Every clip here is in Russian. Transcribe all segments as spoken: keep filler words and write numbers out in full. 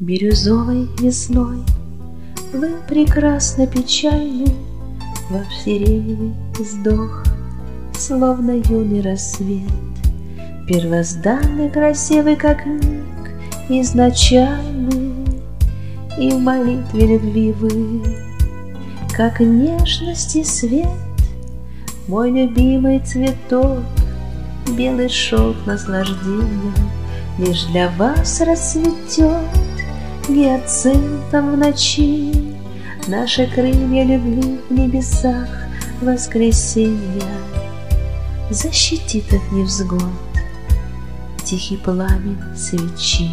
Бирюзовой весной вы прекрасно печальны, ваш сиреневый вздох, словно юный рассвет, первозданный, красивый, как миг изначальный, и в молитве любви вы, как нежности свет, мой любимый цветок, белый шелк наслаждения, лишь для вас расцветет гиацинтом в ночи, наши крылья любви в небесах воскресенья защитит от невзгод тихий пламень свечи.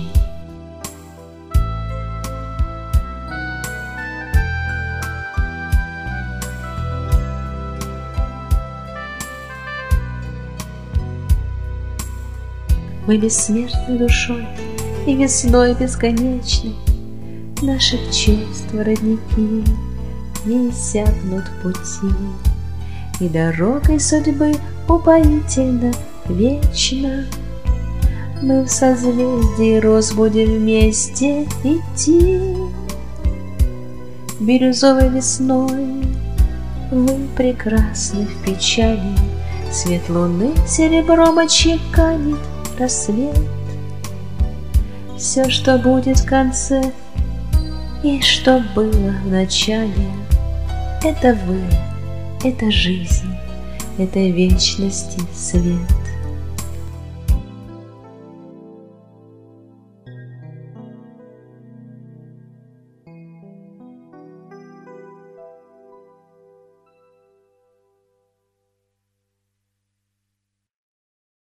Мы бессмертны душой и весной бесконечной, наших чувств родники не иссякнут пути, и дорогой судьбы упоительно вечно мы в созвездии роз будем вместе идти. Бирюзовой весной вы прекрасны в печали, свет луны серебром отчеканит рассвет. Все, что будет в конце и что было в начале, это вы, это жизнь, это вечности свет.